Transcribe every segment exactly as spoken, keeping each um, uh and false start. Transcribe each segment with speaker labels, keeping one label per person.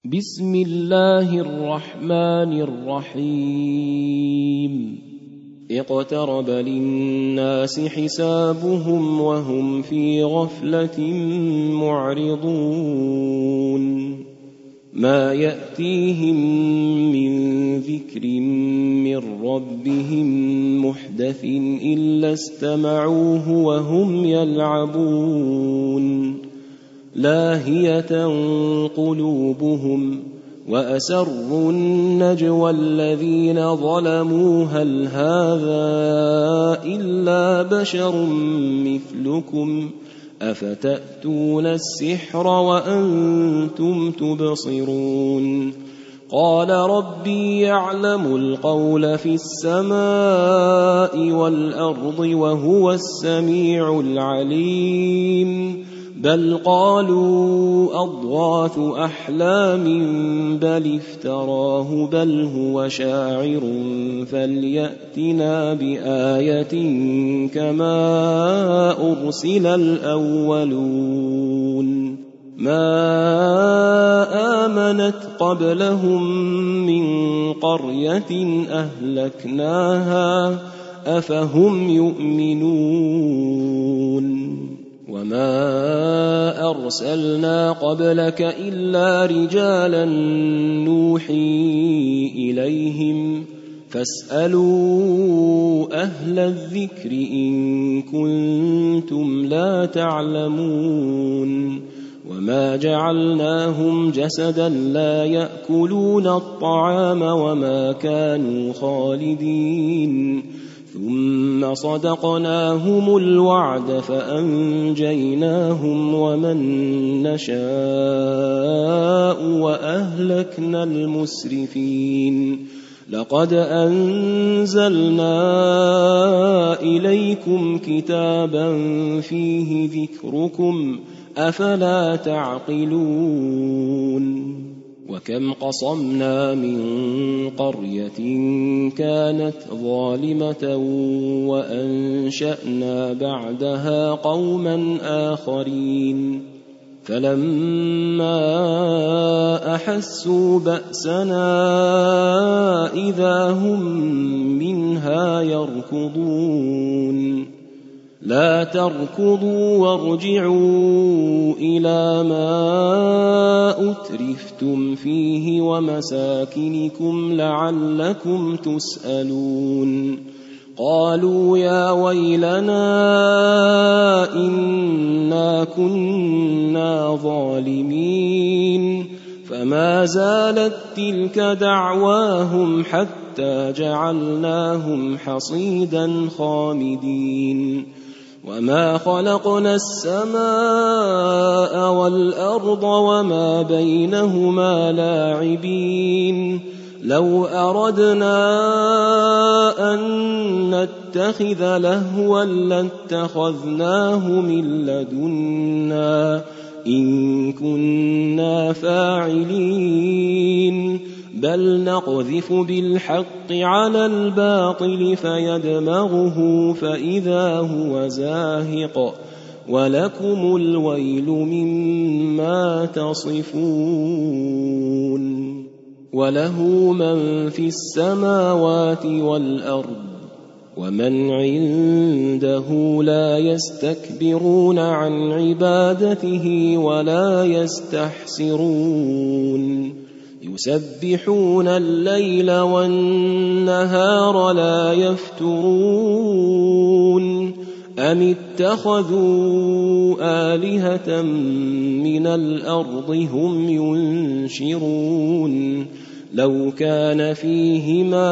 Speaker 1: بسم الله الرحمن الرحيم اقترب للناس حسابهم وهم في غفلة معرضون ما يأتيهم من ذكر من ربهم محدث إلا استمعوه وهم يلعبون لاهية قلوبهم وأسروا النجوى الذين ظلموا هل هذا إلا بشر مثلكم أفتأتون السحر وأنتم تبصرون قال ربي يعلم القول في السماء والأرض وهو السميع العليم بل قالوا أضغاث أحلام بل افتراه بل هو شاعر فليأتنا بآية كما أرسل الأولون ما آمنت قبلهم من قرية أهلكناها أفهم يؤمنون وما أرسلنا قبلك إلا رجالا نوحي إليهم فاسألوا أهل الذكر إن كنتم لا تعلمون وما جعلناهم جسدا لا يأكلون الطعام وما كانوا خالدين ثم صدقناهم الوعد فأنجيناهم ومن نشاء وأهلكنا المسرفين لقد أنزلنا إليكم كتابا فيه ذكركم أفلا تعقلون وكم قصمنا من قرية كانت ظالمة وأنشأنا بعدها قوما آخرين فلما أحسوا بأسنا إذا هم منها يركضون لا تركضوا وارجعوا إلى ما أترفتم فيه ومساكنكم لعلكم تسألون قالوا يا ويلنا إنا كنا ظالمين فما زالت تلك دعواهم حتى جعلناهم حصيدا خامدين وما خلقنا السماء والأرض وما بينهما لاعبين لو أردنا أن نتخذ لهوا لاتخذناه من لدنا إن كنا فاعلين بل نقذف بالحق على الباطل فيدمغه فإذا هو زاهق ولكم الويل مما تصفون وله من في السماوات والأرض ومن عنده لا يستكبرون عن عبادته ولا يستحسرون يسبحون الليل والنهار لا يفترون أم اتخذوا آلهة من الأرض هم ينشرون لو كان فيهما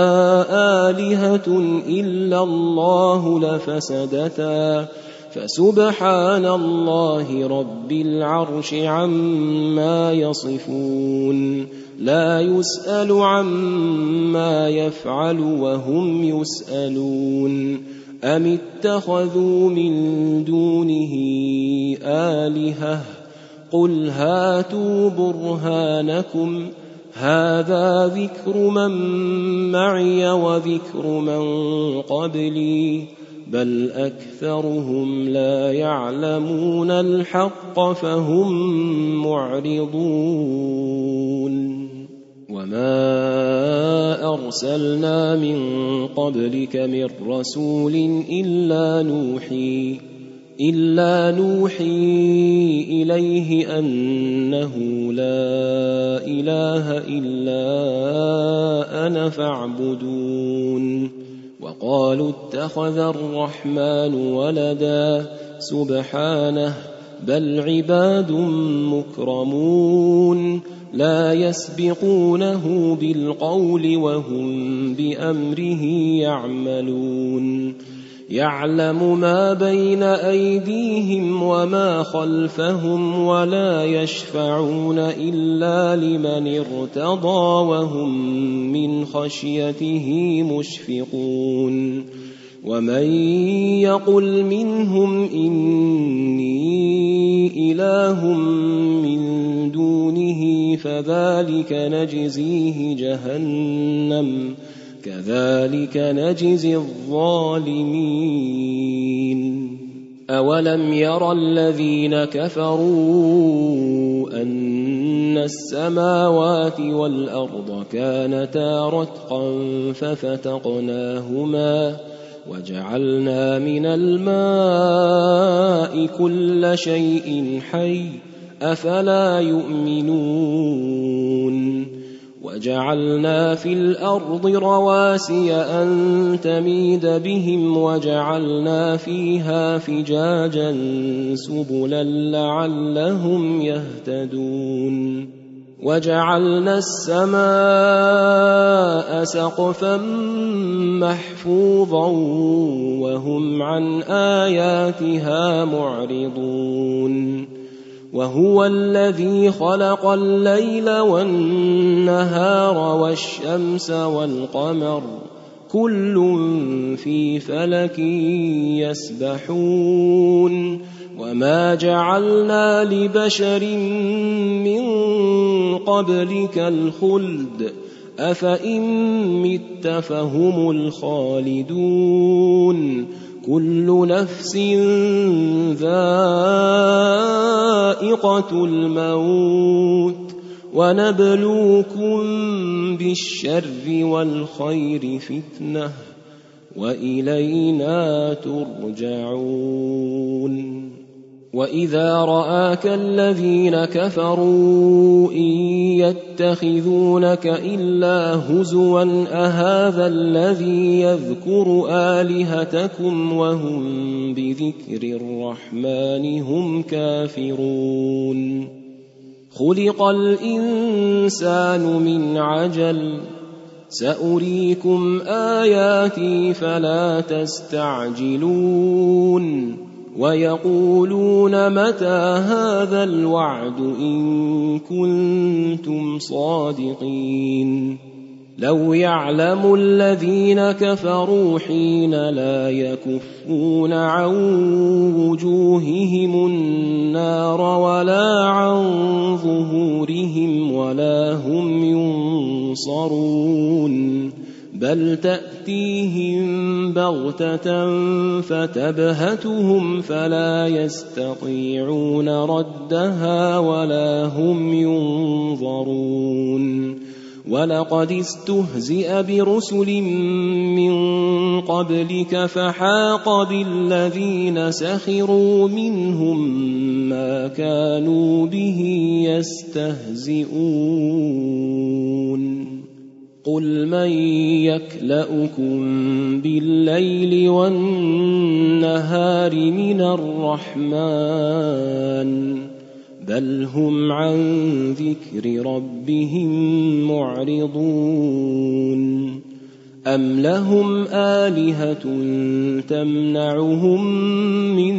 Speaker 1: آلهة إلا الله لفسدتا فسبحان الله رب العرش عما يصفون لا يسأل عما يفعل وهم يسألون أم اتخذوا من دونه آلهة قل هاتوا برهانكم هذا ذكر من معي وذكر من قبلي بل أكثرهم لا يعلمون الحق فهم معرضون أرسلنا من قبلك من رسول إلا نوحي إلا نوحي إليه أنه لا إله إلا أنا فاعبدون وقالوا اتخذ الرحمن ولدا سبحانه بل عباد مكرمون لا يسبقونه بالقول وهم بأمره يعملون يعلم ما بين أيديهم وما خلفهم ولا يشفعون إلا لمن ارتضى وهم من خشيته مشفقون ومن يقل منهم إني إله من دونه فذلك نجزيه جهنم كذلك نجزي الظالمين أولم يرى الذين كفروا أن السماوات والأرض كانتا رتقا ففتقناهما وجعلنا من الماء كل شيء حي أفلا يؤمنون وجعلنا في الأرض رواسي أن تميد بهم وجعلنا فيها فجاجا سبلا لعلهم يهتدون وجعلنا السماء سقفا محفوظا وهم عن آياتها معرضون وهو الذي خلق الليل والنهار والشمس والقمر كل في فلك يسبحون وما جعلنا لبشر من قبلك الخلد أفإن مت فهم الخالدون كل نفس ذائقة الموت ونبلوكم بالشر والخير فتنة وإلينا ترجعون وإذا رآك الذين كفروا إن يتخذونك إلا هزوا أهذا الذي يذكر آلهتكم وهم بذكر الرحمن هم كافرون خلق الإنسان من عجل سأريكم آياتي فلا تستعجلون ويقولون متى هذا الوعد إن كنتم صادقين لو يعلم الذين كفروا حين لا يكفون عن وجوههم النار ولا عن ظهورهم ولا هم ينصرون بل تأتيهم بغتة فتبهتهم فلا يستطيعون ردها ولا هم ينظرون ولقد استهزئ برسل من قبلك فحاق بالذين سخروا منهم ما كانوا به يستهزئون قل من يكلؤكم بالليل والنهار من الرحمن بل هم عن ذكر ربهم معرضون أم لهم آلهة تمنعهم من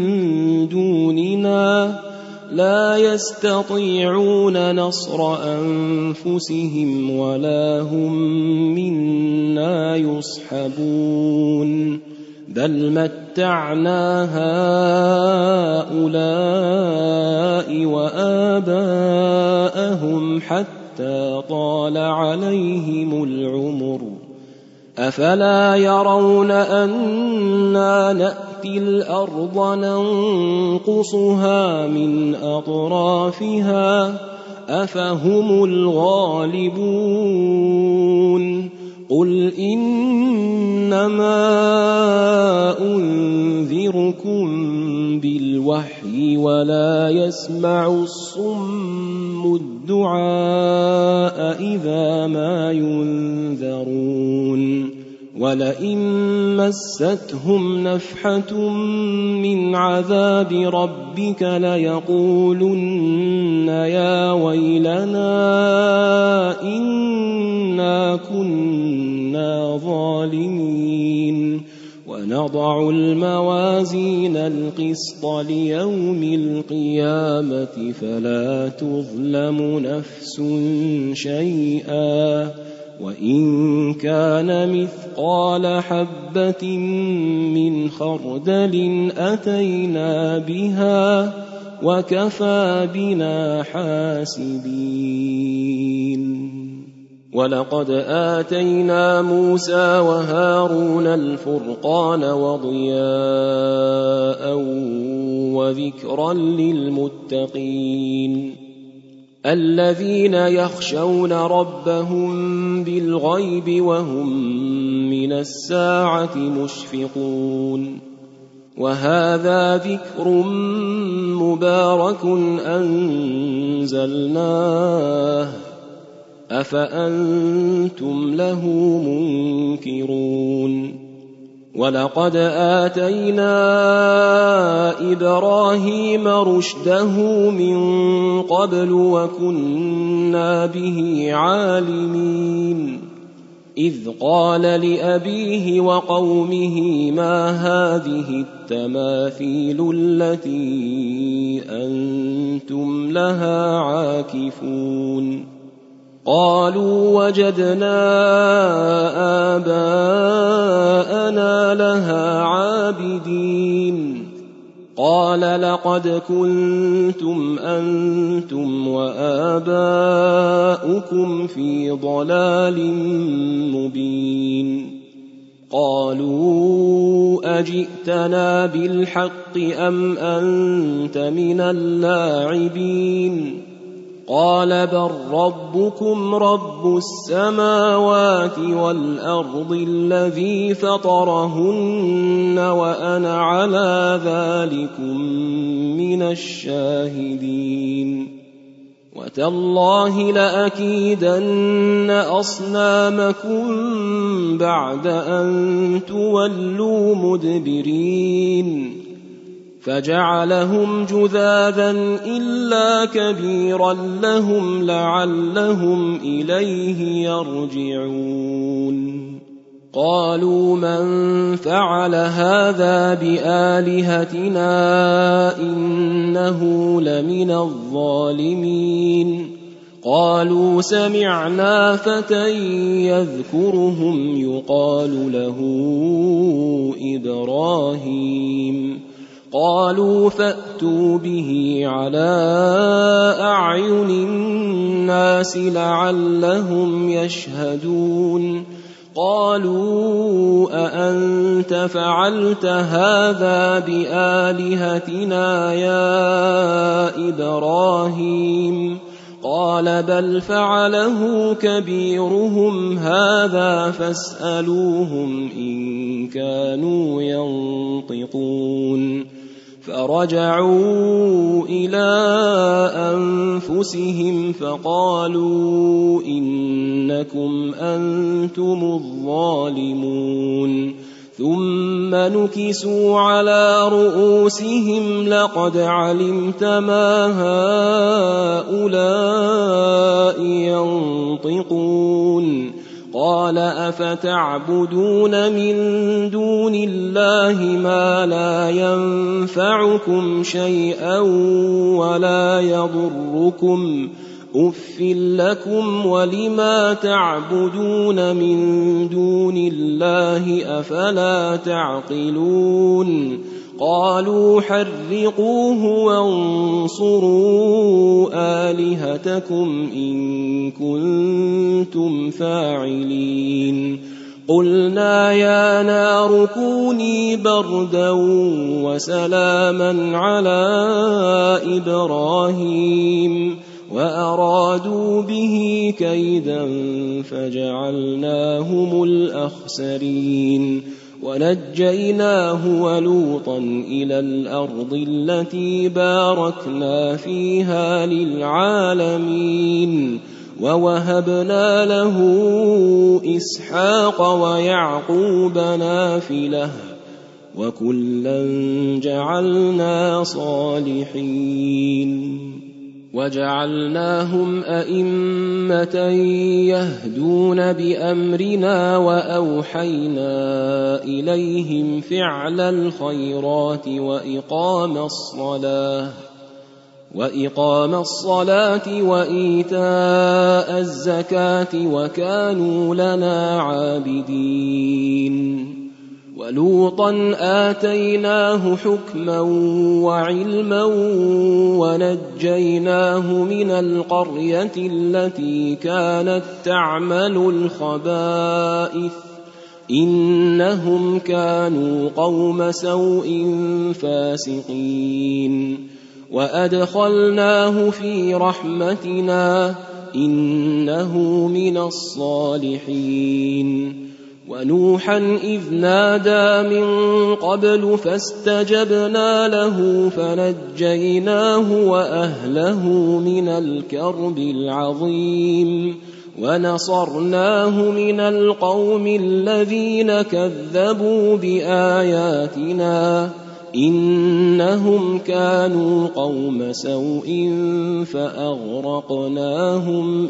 Speaker 1: دوننا لا يستطيعون نصر أنفسهم ولا هم منا يصحبون بل متعنا هؤلاء وآباءهم حتى طال عليهم العمر أفلا يرون أنا نأتي الأرض ننقصها من أطرافها أفهم الغالبون قل إنما أنذركم بالوحي ولا يسمع الصم الدعاء إذا ما ينذرون ولئن مستهم نفحة من عذاب ربك ليقولن يا ويلنا إنا كنا ظالمين ونضع الموازين القسط ليوم القيامة فلا تظلم نفس شيئا وإن كان مثقال حبة من خردل أتينا بها وكفى بنا حاسبين ولقد آتينا موسى وهارون الفرقان وضياء وذكرا للمتقين الذين يخشون ربهم بالغيب وهم من الساعة مشفقون وهذا ذكر مبارك أنزلناه أفأنتم له منكرون ولقد آتينا إبراهيم رشده من قبل وكنا به عالمين إذ قال لأبيه وقومه ما هذه التماثيل التي أنتم لها عاكفون قالوا وجدنا آباءنا لها عابدين قال لقد كنتم أنتم وآباؤكم في ضلال مبين قالوا أجئتنا بالحق أم أنت من اللاعبين قال بل ربكم رب السماوات والأرض الذي فطرهن وأنا على ذلكم من الشاهدين وتالله لأكيدن أصنامكم بعد أن تولوا مدبرين فجعلهم جذاذا إلا كبيرا لهم لعلهم إليه يرجعون قالوا من فعل هذا بآلهتنا إنه لمن الظالمين قالوا سمعنا فتى يذكرهم يقال له إبراهيم قالوا فأتوا به على أعين الناس لعلهم يشهدون قالوا أأنت فعلت هذا بآلهتنا يا إبراهيم قال بل فعله كبيرهم هذا فاسألوهم إن كانوا ينطقون فرجعوا إلى أنفسهم فقالوا إنكم أنتم الظالمون ثم نكسوا على رؤوسهم لقد علمت ما هؤلاء ينطقون قال أفتعبدون من دون الله ما لا ينفعكم شيئا ولا يضركم أف لكم ولما تعبدون من دون الله أفلا تعقلون قالوا حرقوه وانصروا آلهتكم إن كنتم فاعلين قلنا يا نار كوني بردا وسلاما على إبراهيم وأرادوا به كيدا فجعلناهم الأخسرين ونجيناه ولوطا إلى الأرض التي باركنا فيها للعالمين ووهبنا له إسحاق ويعقوب نافلة وكلا جعلنا صالحين وجعلناهم أئمة يهدون بأمرنا وأوحينا إليهم فعل الخيرات وإقام الصلاة وإقام الصلاة وإيتاء الزكاة وكانوا لنا عابدين ولوطا آتيناه حكما وعلما ونجيناه من القرية التي كانت تعمل الخبائث إنهم كانوا قوم سوء فاسقين وأدخلناه في رحمتنا إنه من الصالحين ونوحا إذ نادى من قبل فاستجبنا له فنجيناه وأهله من الكرب العظيم ونصرناه من القوم الذين كذبوا بآياتنا إنهم كانوا قوم سوء فأغرقناهم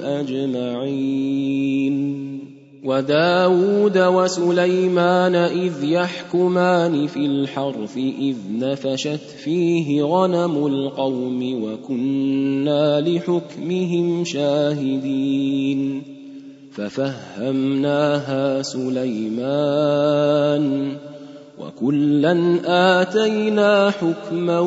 Speaker 1: أجمعين وداود وسليمان إذ يحكمان في الحرث إذ نفشت فيه غنم القوم وكنا لحكمهم شاهدين ففهمناها سليمان وكلا آتينا حكما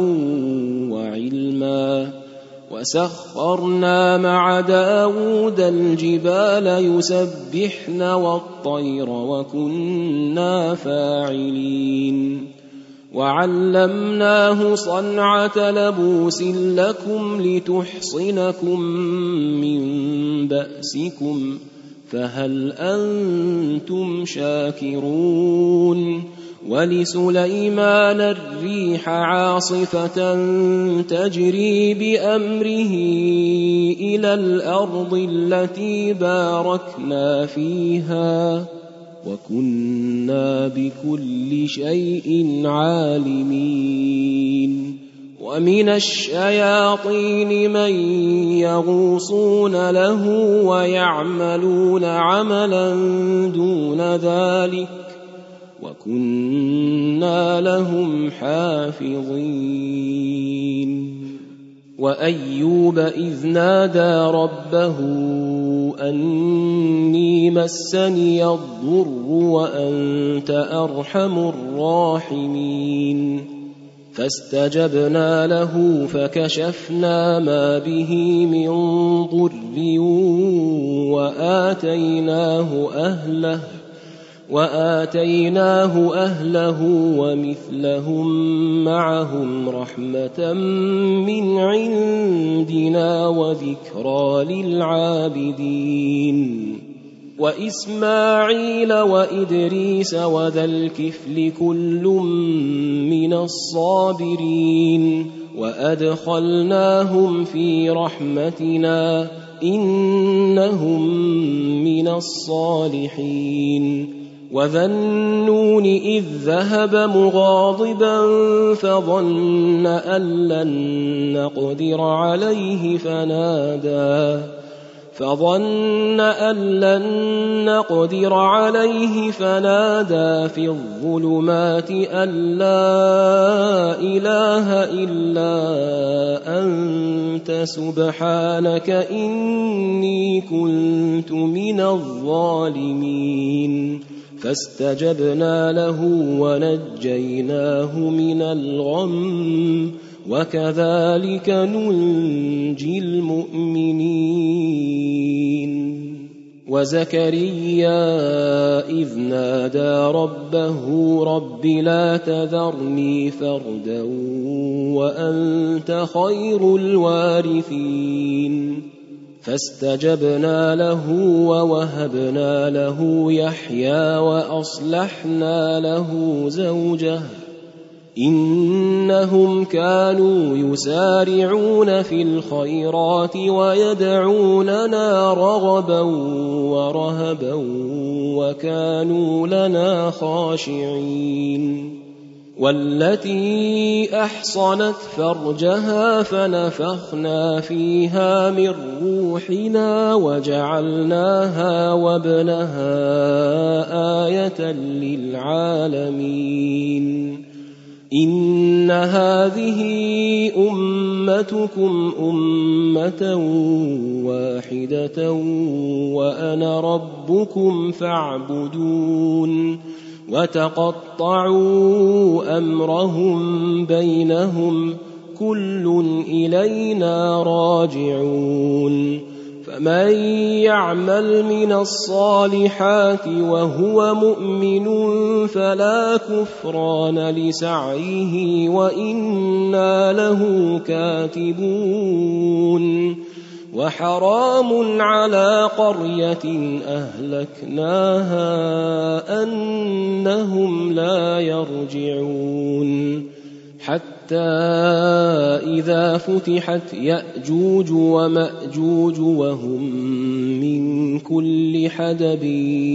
Speaker 1: وعلما وسخرنا مع داود الجبال يسبحن والطير وكنا فاعلين وعلمناه صنعة لبوس لكم لتحصنكم من بأسكم فهل أنتم شاكرون ولسليمان الريح عاصفة تجري بأمره إلى الأرض التي باركنا فيها وكنا بكل شيء عالمين ومن الشياطين من يغوصون له ويعملون عملا دون ذلك وكنا لهم حافظين وأيوب إذ نادى ربه أني مسني الضر وأنت أرحم الراحمين فاستجبنا له فكشفنا ما به من ضر وآتيناه أهله وآتيناه أهله ومثلهم معهم رحمة من عندنا وذكرى للعابدين وإسماعيل وإدريس وذا الكفل كل من الصابرين وأدخلناهم في رحمتنا إنهم من الصالحين وذا النون إذ ذهب مغاضبا فظن أن لن نقدر عليه فنادى فظن أن لن نقدر عليه فنادى في الظلمات أن لا إله إلا أنت سبحانك إني كنت من الظالمين فاستجبنا له ونجيناه من الغم وكذلك ننجي المؤمنين وزكريا إذ نادى ربه رب لا تذرني فردا وأنت خير الوارثين فاستجبنا له ووهبنا له يحيى وأصلحنا له زوجه إنهم كانوا يسارعون في الخيرات ويدعوننا رغبا ورهبا وكانوا لنا خاشعين والتي أحصنت فرجها فنفخنا فيها من روحنا وجعلناها وابنها آية للعالمين إن هذه أمتكم أمة واحدة وأنا ربكم فاعبدون وتقطعوا أمرهم بينهم كل إلينا راجعون فمن يعمل من الصالحات وهو مؤمن فلا كفران لسعيه وإنا له كاتبون وحرام على قرية أهلكناها أنهم لا يرجعون حتى إذا فتحت يأجوج ومأجوج وهم من كل حدب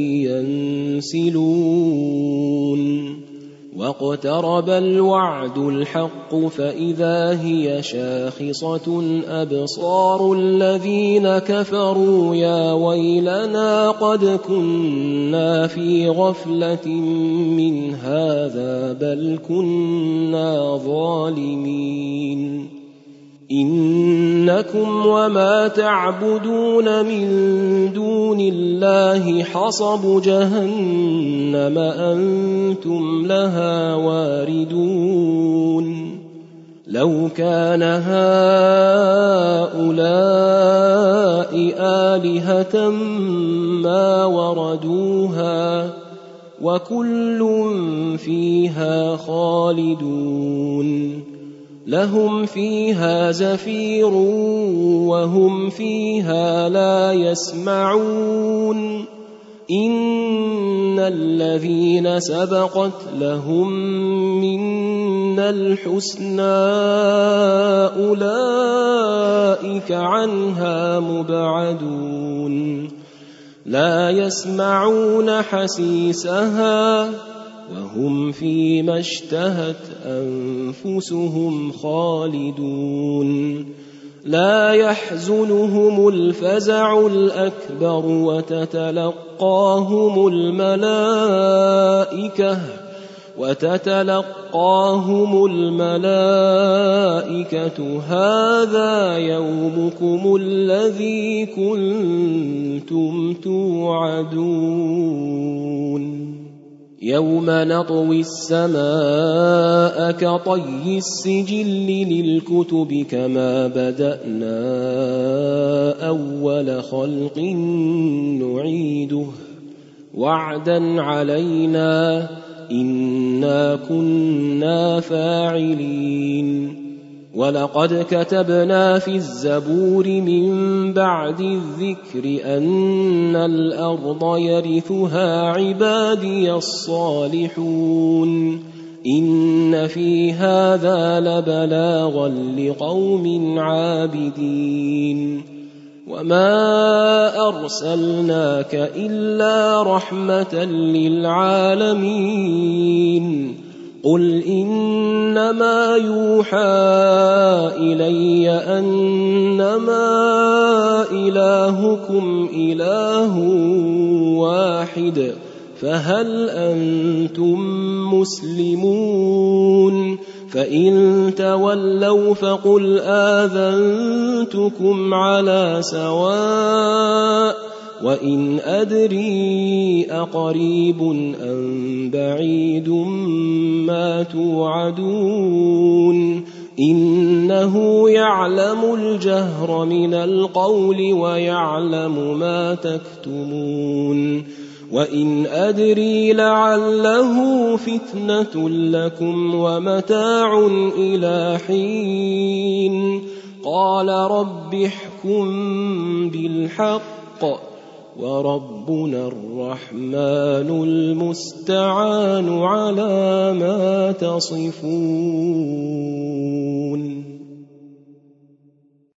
Speaker 1: ينسلون واقترب الوعد الحق فإذا هي شاخصة أبصار الذين كفروا يا ويلنا قد كنا في غفلة من هذا بل كنا ظالمين إنكم وما تعبدون من دون الله حصب جهنم أنتم لها واردون لو كان هؤلاء آلهة ما وردوها وكل فيها خالدون لهم فيها زفير وهم فيها لا يسمعون إن الذين سبقت لهم منا الحسنى أولئك عنها مبعدون لا يسمعون حسيسها وهم فيما اشتهت أنفسهم خالدون لا يحزنهم الفزع الأكبر وتتلقاهم الملائكة وتتلقاهم الملائكة هذا يومكم الذي كنتم توعدون يوم نطوي السماء كطي السجل للكتب كما بدأنا أول خلق نعيده وعدا علينا إنا كنا فاعلين ولقد كتبنا في الزبور من بعد الذكر أن الأرض يرثها عبادي الصالحون إن في هذا لبلاغا لقوم عابدين وما أرسلناك إلا رحمة للعالمين قل إنما يوحى إلي أنما إلهكم إله واحد فهل أنتم مسلمون فإن تولوا فقل آذنتكم على سواء وإن أدري أقريب أم بعيد ما توعدون إنه يعلم الجهر من القول ويعلم ما تكتمون وإن أدري لعله فتنة لكم ومتاع إلى حين قال رب احكم بالحق وربنا الرحمن المستعان على ما تصفون.